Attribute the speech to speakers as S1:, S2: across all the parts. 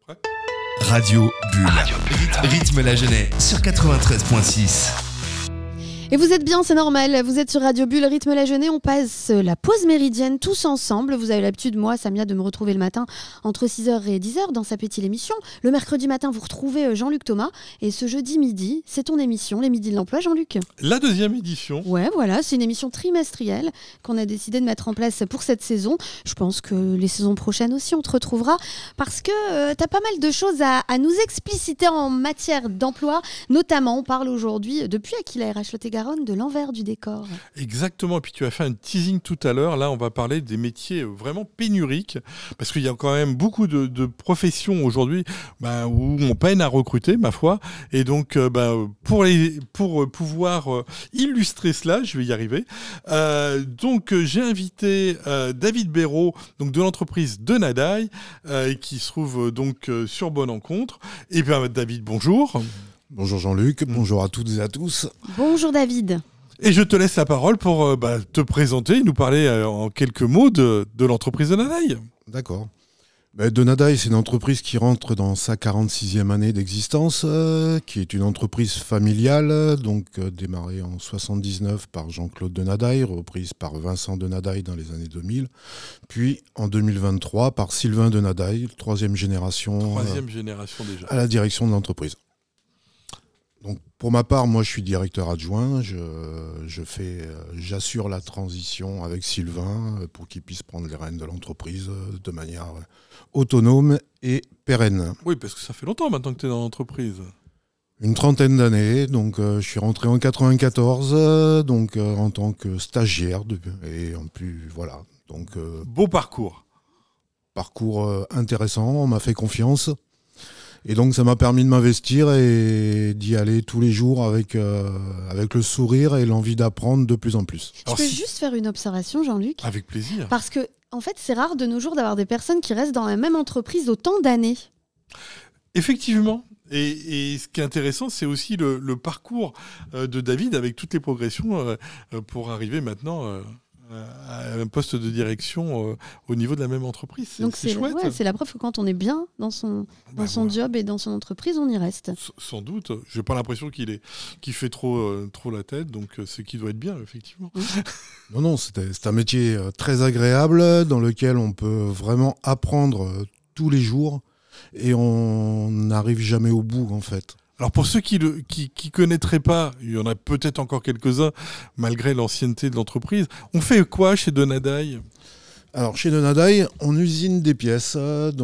S1: Prêt ?
S2: Radio Bulle. Rythme la Genève sur 93.6.
S3: Et vous êtes bien, c'est normal, vous êtes sur Radio Bulle, Rythme la Genève, on passe la pause méridienne tous ensemble. Vous avez l'habitude, moi, Samia, de me retrouver le matin entre 6h et 10h dans sa petite émission. Le mercredi matin, vous retrouvez Jean-Luc Thomas. Et ce jeudi midi, c'est ton émission, les Midis de l'Emploi, Jean-Luc.
S1: La deuxième édition.
S3: Ouais, voilà, c'est une émission trimestrielle qu'on a décidé de mettre en place pour cette saison. Je pense que les saisons prochaines aussi, on te retrouvera parce que tu as pas mal de choses à nous expliciter en matière d'emploi. Notamment, on parle aujourd'hui, depuis Aquila RH Lot-et-Garonne, de l'envers du décor.
S1: Exactement, et puis tu as fait un teasing tout à l'heure. Là, on va parler des métiers vraiment pénuriques, parce qu'il y a quand même beaucoup de professions aujourd'hui où on peine à recruter, ma foi. Et donc, pour pouvoir illustrer cela, je vais y arriver. J'ai invité David Béraud, donc de l'entreprise de Nadaï, qui se trouve sur Bonne-Encontre. Et bien, David, bonjour.
S4: Bonjour Jean-Luc, bonjour à toutes et à tous.
S3: Bonjour David.
S1: Et je te laisse la parole pour te présenter et nous parler en quelques mots de l'entreprise de Nadaï.
S4: D'accord. De Nadaï, c'est une entreprise qui rentre dans sa 46e année d'existence, qui est une entreprise familiale, démarrée en 79 par Jean-Claude de Nadaï, reprise par Vincent de Nadaï dans les années 2000, puis en 2023 par Sylvain de Nadaï, troisième génération
S1: déjà.
S4: À la direction de l'entreprise. Donc, pour ma part, moi je suis directeur adjoint, j'assure la transition avec Sylvain pour qu'il puisse prendre les rênes de l'entreprise de manière autonome et pérenne.
S1: Oui, parce que ça fait longtemps maintenant que tu es dans l'entreprise.
S4: Une trentaine d'années, je suis rentré en 94, en tant que stagiaire, et en plus, voilà.
S1: Beau parcours.
S4: Parcours intéressant, on m'a fait confiance. Et donc, ça m'a permis de m'investir et d'y aller tous les jours avec le sourire et l'envie d'apprendre de plus en plus.
S3: Je peux juste faire une observation, Jean-Luc ?
S1: Avec plaisir.
S3: Parce que, en fait, c'est rare de nos jours d'avoir des personnes qui restent dans la même entreprise autant d'années.
S1: Effectivement. Et ce qui est intéressant, c'est aussi le parcours de David avec toutes les progressions pour arriver maintenant à un poste de direction au niveau de la même entreprise.
S3: Donc
S1: c'est chouette.
S3: Ouais, c'est la preuve que quand on est bien dans son job et dans son entreprise, on y reste.
S1: Sans doute. J'ai pas l'impression qu'il fait trop la tête, donc c'est qu'il doit être bien, effectivement.
S4: Non, c'est un métier très agréable dans lequel on peut vraiment apprendre tous les jours et on n'arrive jamais au bout, en fait.
S1: Alors pour ceux qui connaîtraient pas, il y en a peut-être encore quelques-uns, malgré l'ancienneté de l'entreprise. On fait quoi chez de Nadaï ?
S4: Alors chez de Nadaï, on usine des pièces.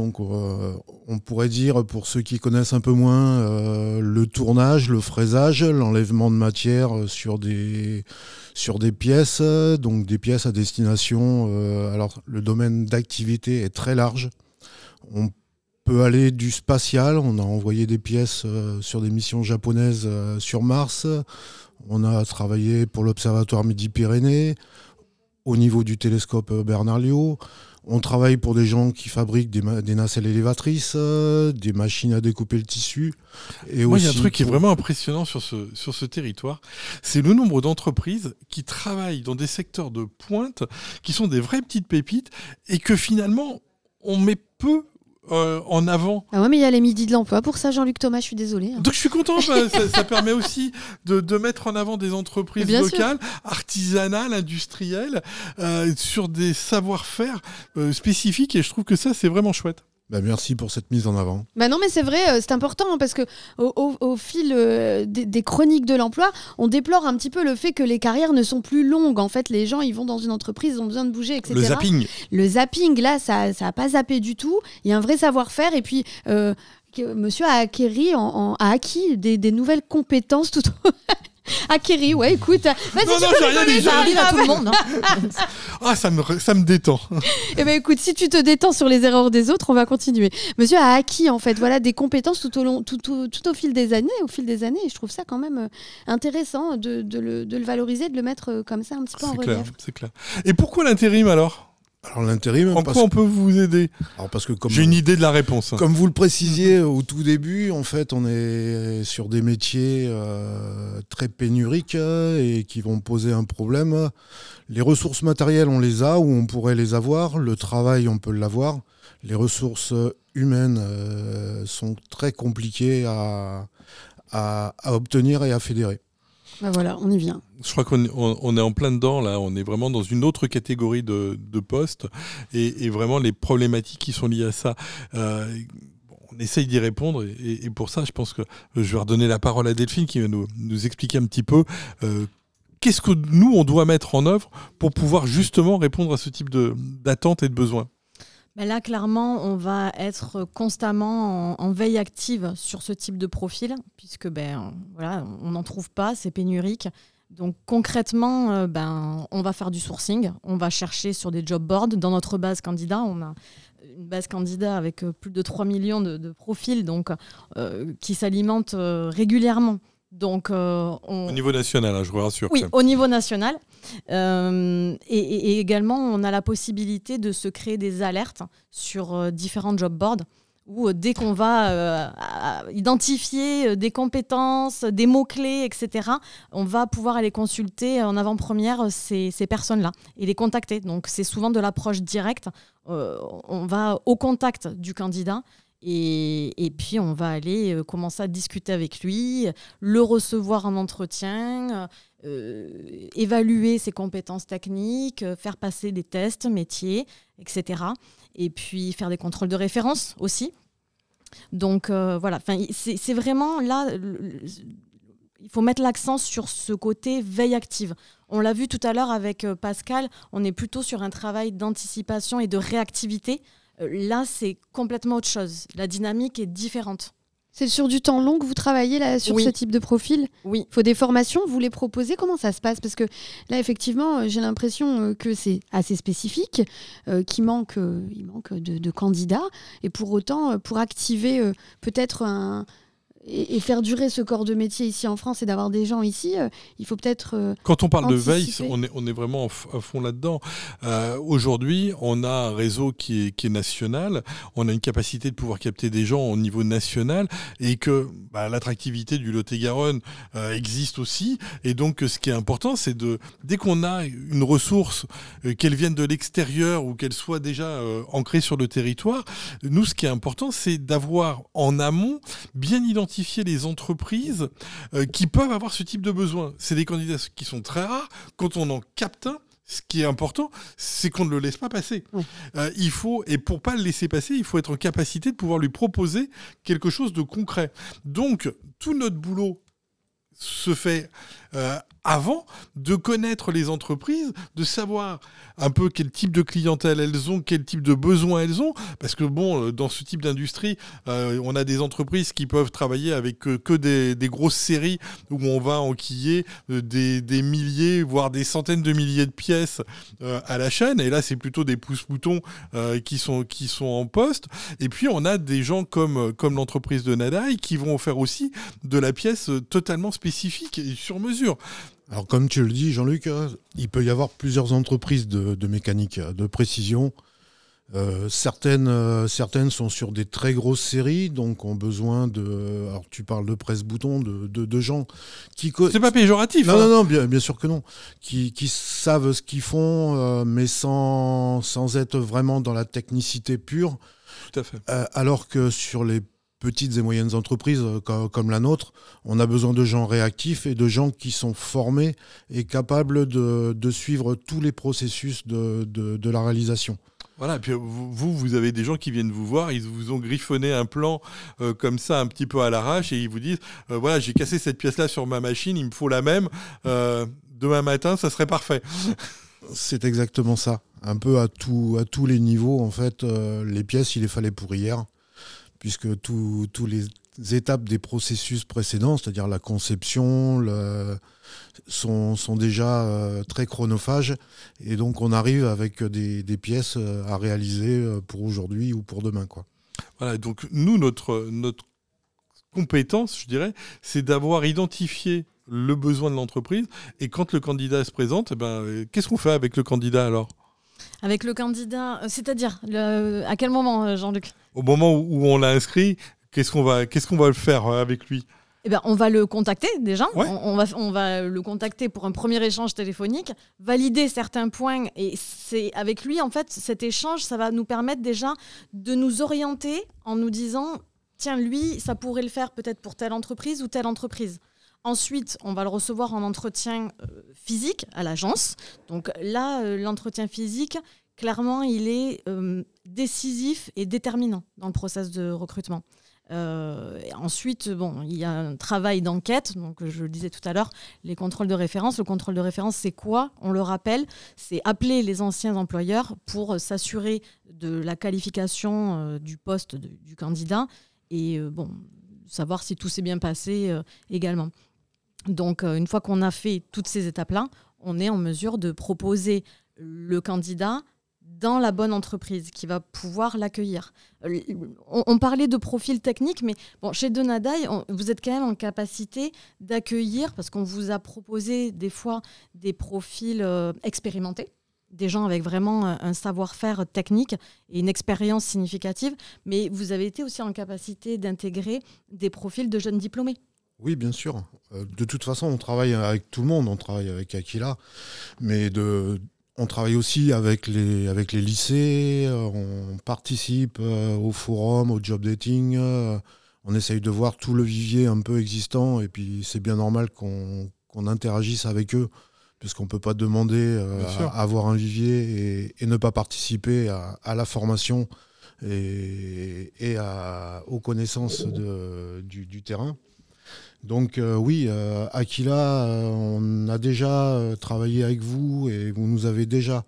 S4: On pourrait dire, pour ceux qui connaissent un peu moins, le tournage, le fraisage, l'enlèvement de matière sur des pièces, donc des pièces à destination. Alors le domaine d'activité est très large. On peut aller du spatial, on a envoyé des pièces sur des missions japonaises sur Mars, on a travaillé pour l'Observatoire Midi-Pyrénées, au niveau du télescope Bernard-Lyot, on travaille pour des gens qui fabriquent des nacelles élévatrices, des machines à découper le tissu. Et
S1: moi, il y a un truc qui est vraiment impressionnant sur ce territoire, c'est le nombre d'entreprises qui travaillent dans des secteurs de pointe, qui sont des vraies petites pépites, et que finalement, on met peu en avant.
S3: Ah ouais, mais il y a les Midis de l'Emploi. Pour ça, Jean-Luc Thomas, je suis désolée.
S1: Donc je suis content, ça permet aussi de mettre en avant des entreprises locales, artisanales, industrielles, sur des savoir-faire spécifiques, et je trouve que ça, c'est vraiment chouette.
S4: Merci pour cette mise en avant.
S3: Non, mais c'est vrai, c'est important parce que au fil des chroniques de l'emploi, on déplore un petit peu le fait que les carrières ne sont plus longues. En fait, les gens, ils vont dans une entreprise, ils ont besoin de bouger, etc. Le zapping, là, ça n'a pas zappé du tout. Il y a un vrai savoir-faire et puis monsieur a acquis des nouvelles compétences tout au... Acquérir, ouais, écoute. Vas-y,
S1: j'ai rien dit,
S3: ça arrive à tout le monde.
S1: Ça me détend.
S3: Eh ben écoute, si tu te détends sur les erreurs des autres, on va continuer. Monsieur a acquis en fait, des compétences tout au fil des années, et je trouve ça quand même intéressant de le valoriser, de le mettre comme ça un petit peu en relief.
S1: C'est clair. Et pourquoi l'intérim alors ?
S4: Alors l'intérim,
S1: en quoi on peut vous aider ?
S4: Parce que
S1: j'ai une idée de la réponse.
S4: Comme vous le précisiez au tout début, en fait, on est sur des métiers très pénuriques et qui vont poser un problème. Les ressources matérielles, on les a ou on pourrait les avoir. Le travail, on peut l'avoir. Les ressources humaines, sont très compliqués à obtenir et à fédérer.
S3: Ben voilà, on y vient.
S1: Je crois qu'on est en plein dedans, là. On est vraiment dans une autre catégorie de postes et vraiment les problématiques qui sont liées à ça. On essaye d'y répondre et pour ça, je pense que je vais redonner la parole à Delphine qui va nous expliquer un petit peu qu'est-ce que nous, on doit mettre en œuvre pour pouvoir justement répondre à ce type d'attentes et de besoins.
S5: Là, clairement, on va être constamment en veille active sur ce type de profil, puisque on n'en trouve pas, c'est pénurique. Donc concrètement, on va faire du sourcing, on va chercher sur des job boards. Dans notre base candidat, on a une base candidat avec plus de 3 millions de profils qui s'alimentent régulièrement. Donc,
S1: au niveau national, je vous rassure.
S5: Oui, au niveau national. Et également, on a la possibilité de se créer des alertes sur différents job boards où dès qu'on va identifier des compétences, des mots-clés, etc., on va pouvoir aller consulter en avant-première ces personnes-là et les contacter. Donc, c'est souvent de l'approche directe. On va au contact du candidat. Et puis, on va aller commencer à discuter avec lui, le recevoir en entretien, évaluer ses compétences techniques, faire passer des tests métiers, etc. Et puis, faire des contrôles de référence aussi. Donc, voilà. C'est vraiment là... Il faut mettre l'accent sur ce côté veille active. On l'a vu tout à l'heure avec Pascal, on est plutôt sur un travail d'anticipation et de réactivité. Là, c'est complètement autre chose. La dynamique est différente.
S3: C'est sur du temps long que vous travaillez là, sur ce type de profil ?
S5: Oui.
S3: Il faut des formations, vous les proposez ? Comment ça se passe ? Parce que là, effectivement, j'ai l'impression que c'est assez spécifique, il manque de candidats. Et pour autant, pour activer peut-être et faire durer ce corps de métier ici en France et d'avoir des gens ici, il faut peut-être
S1: Quand on parle
S3: anticiper.
S1: de veille, on est vraiment à fond là-dedans. Aujourd'hui, on a un réseau qui est national, on a une capacité de pouvoir capter des gens au niveau national et que l'attractivité du Lot-et-Garonne existe aussi. Et donc, ce qui est important, c'est dès qu'on a une ressource, qu'elle vienne de l'extérieur ou qu'elle soit déjà ancrée sur le territoire, nous, ce qui est important, c'est d'avoir en amont bien identifié les entreprises qui peuvent avoir ce type de besoin. C'est des candidats qui sont très rares. Quand on en capte un, ce qui est important, c'est qu'on ne le laisse pas passer. Oui. Et pour ne pas le laisser passer, il faut être en capacité de pouvoir lui proposer quelque chose de concret. Donc, tout notre boulot se fait avant de connaître les entreprises, de savoir un peu quel type de clientèle elles ont, quel type de besoins elles ont, parce que dans ce type d'industrie, on a des entreprises qui peuvent travailler avec que des grosses séries où on va enquiller des milliers, voire des centaines de milliers de pièces à la chaîne, et là c'est plutôt des pousse-moutons qui sont en poste, et puis on a des gens comme l'entreprise de Nadai qui vont faire aussi de la pièce totalement spécifique et sur mesure.
S4: Alors comme tu le dis Jean-Luc, il peut y avoir plusieurs entreprises de mécanique de précision. Certaines sont sur des très grosses séries, donc ont besoin de... Alors tu parles de presse-bouton, de gens qui...
S1: C'est pas péjoratif.
S4: Non, bien sûr que non. Qui savent ce qu'ils font, mais sans être vraiment dans la technicité pure.
S1: Tout à fait.
S4: Alors que sur les petites et moyennes entreprises comme la nôtre, on a besoin de gens réactifs et de gens qui sont formés et capables de suivre tous les processus de la réalisation.
S1: Voilà, et puis vous avez des gens qui viennent vous voir, ils vous ont griffonné un plan comme ça un petit peu à l'arrache et ils vous disent voilà, j'ai cassé cette pièce-là sur ma machine, il me faut la même, demain matin ça serait parfait.
S4: C'est exactement ça, un peu à tous les niveaux en fait, les pièces il les fallait pour hier. Puisque tous les étapes des processus précédents, c'est-à-dire la conception, sont déjà très chronophages. Et donc, on arrive avec des pièces à réaliser pour aujourd'hui ou pour demain, quoi.
S1: Voilà, donc nous, notre compétence, je dirais, c'est d'avoir identifié le besoin de l'entreprise. Et quand le candidat se présente, qu'est-ce qu'on fait avec le candidat alors ?
S5: Avec le candidat, c'est-à-dire à quel moment, Jean-Luc ?
S1: Au moment où on l'a inscrit, qu'est-ce qu'on va le faire avec lui ?
S5: On va le contacter déjà.
S1: Ouais.
S5: On va le contacter pour un premier échange téléphonique, valider certains points. Et c'est avec lui, en fait, cet échange, ça va nous permettre déjà de nous orienter en nous disant tiens, lui, ça pourrait le faire peut-être pour telle entreprise ou telle entreprise. Ensuite, on va le recevoir en entretien physique à l'agence. Donc là, l'entretien physique, clairement, il est décisif et déterminant dans le process de recrutement. Ensuite, il y a un travail d'enquête. Donc, je le disais tout à l'heure, les contrôles de référence. Le contrôle de référence, c'est quoi ? On le rappelle, c'est appeler les anciens employeurs pour s'assurer de la qualification du poste du candidat et savoir si tout s'est bien passé également. Donc, une fois qu'on a fait toutes ces étapes-là, on est en mesure de proposer le candidat dans la bonne entreprise qui va pouvoir l'accueillir. On parlait de profil technique, mais chez Donadai, vous êtes quand même en capacité d'accueillir, parce qu'on vous a proposé des fois des profils expérimentés, des gens avec vraiment un savoir-faire technique et une expérience significative, mais vous avez été aussi en capacité d'intégrer des profils de jeunes diplômés.
S4: Oui, bien sûr. De toute façon, on travaille avec tout le monde. On travaille avec Aquila, mais on travaille aussi avec les lycées. On participe au forum, au job dating. On essaye de voir tout le vivier un peu existant. Et puis, c'est bien normal qu'on interagisse avec eux, puisqu'on ne peut pas demander à avoir un vivier et ne pas participer à la formation et aux connaissances du terrain. Donc oui, Aquila, on a déjà travaillé avec vous et vous nous avez déjà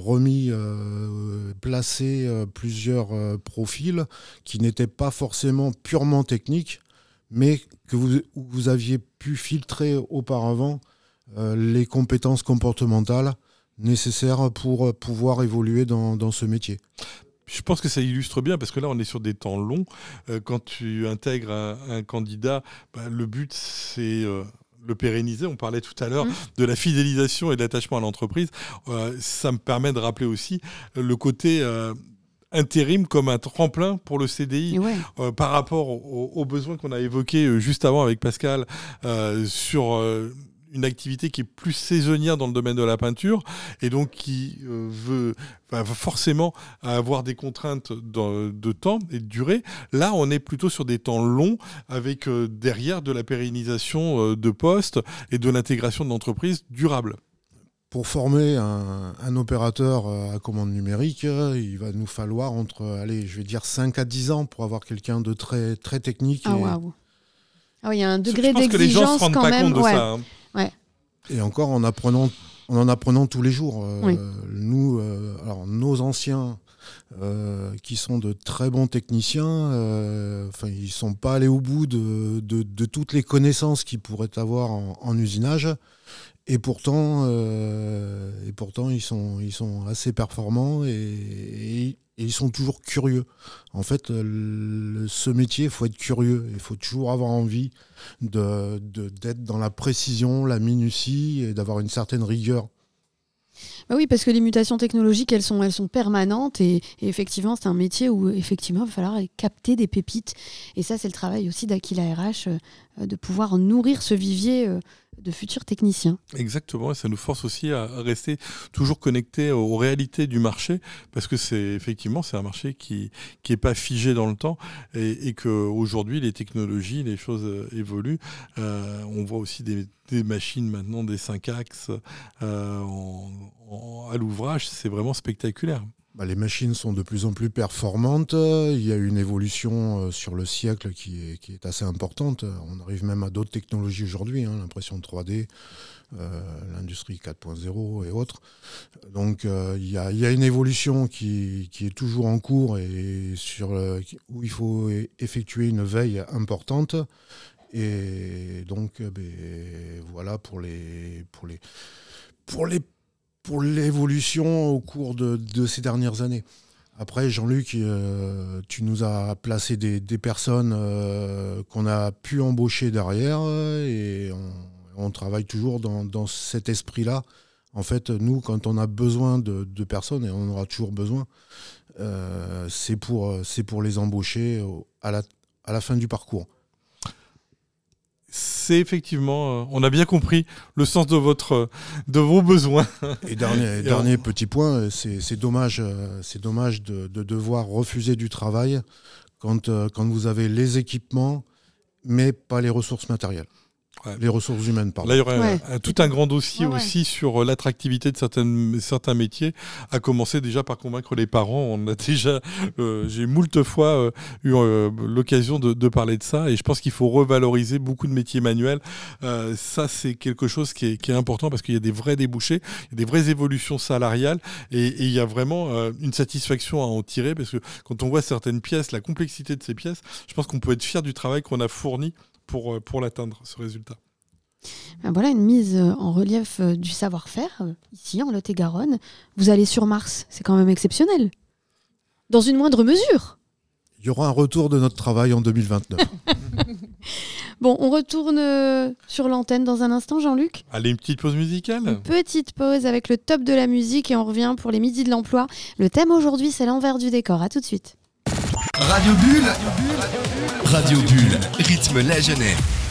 S4: placé plusieurs profils qui n'étaient pas forcément purement techniques, mais que vous aviez pu filtrer auparavant les compétences comportementales nécessaires pour pouvoir évoluer dans ce métier.
S1: Je pense que ça illustre bien, parce que là, on est sur des temps longs. Quand tu intègres un candidat, le but, c'est le pérenniser. On parlait tout à l'heure de la fidélisation et de l'attachement à l'entreprise. Ça me permet de rappeler aussi le côté intérim comme un tremplin pour le CDI. Par rapport aux besoins qu'on a évoqués juste avant avec Pascal sur une activité qui est plus saisonnière dans le domaine de la peinture et donc qui va forcément avoir des contraintes de temps et de durée. Là, on est plutôt sur des temps longs avec derrière de la pérennisation de postes et de l'intégration de l'entreprise durable.
S4: Pour former un opérateur à commande numérique, il va nous falloir entre 5 à 10 ans pour avoir quelqu'un de très, très technique.
S3: Waouh. Ah oui, il y a un degré d'exigence
S1: que les gens se rendent
S3: quand
S1: pas
S3: même.
S1: compte de ça. Hein.
S3: Ouais.
S4: Et encore en apprenant tous les jours. Nous, nos anciens, qui sont de très bons techniciens, ils ne sont pas allés au bout de toutes les connaissances qu'ils pourraient avoir en usinage. Et pourtant, ils sont assez performants et ils sont toujours curieux. En fait, ce métier, il faut être curieux. Il faut toujours avoir envie d'être dans la précision, la minutie et d'avoir une certaine rigueur.
S3: Oui, parce que les mutations technologiques, elles sont permanentes et effectivement, c'est un métier où effectivement, il va falloir capter des pépites. Et ça, c'est le travail aussi d'Aquila RH, de pouvoir nourrir ce vivier de futurs techniciens.
S1: Exactement, et ça nous force aussi à rester toujours connectés aux réalités du marché, parce que c'est un marché qui est pas figé dans le temps et qu'aujourd'hui, les technologies, les choses évoluent. On voit aussi des machines maintenant, des 5 axes à l'ouvrage, c'est vraiment spectaculaire.
S4: Les machines sont de plus en plus performantes. Il y a une évolution sur le siècle qui est assez importante. On arrive même à d'autres technologies aujourd'hui, l'impression 3D, l'industrie 4.0 et autres. Donc il y a une évolution qui est toujours en cours et où il faut effectuer une veille importante. Et donc voilà pour l'évolution au cours de ces dernières années. Après, Jean-Luc, tu nous as placé des personnes qu'on a pu embaucher derrière et on travaille toujours dans cet esprit-là. En fait, nous, quand on a besoin de personnes, et on en aura toujours besoin, c'est pour les embaucher à la fin du parcours.
S1: C'est effectivement, on a bien compris le sens de vos besoins.
S4: Et dernier petit point, c'est dommage de devoir refuser du travail quand vous avez les équipements, mais pas les ressources matérielles. Ouais. Les ressources humaines, pardon.
S1: Là, il y aurait tout un grand dossier aussi sur l'attractivité de certains métiers, à commencer déjà par convaincre les parents. On a déjà, j'ai moult fois eu l'occasion de parler de ça, et je pense qu'il faut revaloriser beaucoup de métiers manuels. Ça, c'est quelque chose qui est important, parce qu'il y a des vrais débouchés, il y a des vraies évolutions salariales, et il y a vraiment une satisfaction à en tirer, parce que quand on voit certaines pièces, la complexité de ces pièces, je pense qu'on peut être fier du travail qu'on a fourni pour l'atteindre, ce résultat.
S3: Voilà une mise en relief du savoir-faire, ici en Lot-et-Garonne. Vous allez sur Mars, c'est quand même exceptionnel. Dans une moindre mesure.
S4: Il y aura un retour de notre travail en 2029.
S3: Bon, on retourne sur l'antenne dans un instant, Jean-Luc.
S1: Allez, une petite pause musicale.
S3: Une petite pause avec le top de la musique et on revient pour les midis de l'emploi. Le thème aujourd'hui, c'est l'envers du décor. À tout de suite.
S2: Radio Bulle, Radio Bulle, rythme la jeunesse.